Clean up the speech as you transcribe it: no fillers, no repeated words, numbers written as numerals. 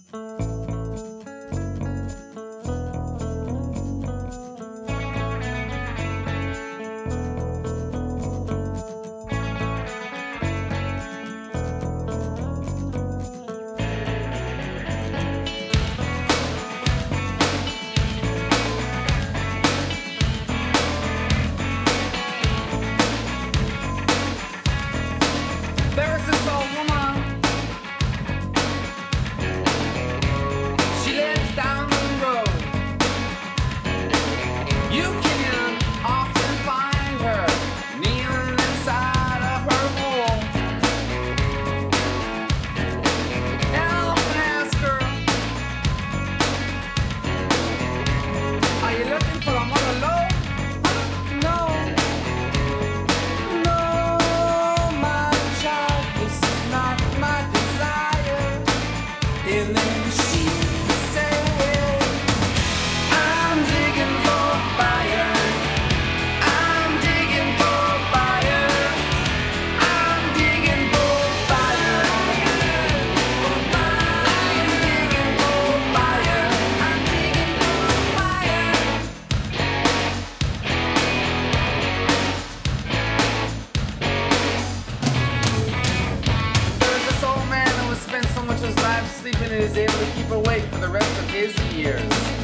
There was this old woman. She lives down the road. You can often find her kneeling inside of her wall. And I'll often ask her, are you looking for a mother load? No. No, my child, this is not my desire. And then she would say, I'm digging for fire. I'm digging for fire. I'm digging for fire. I'm digging for fire. I'm digging for fire. There's this old man who has spent so much of his life sleeping and is able to keep awake for the rest of his years.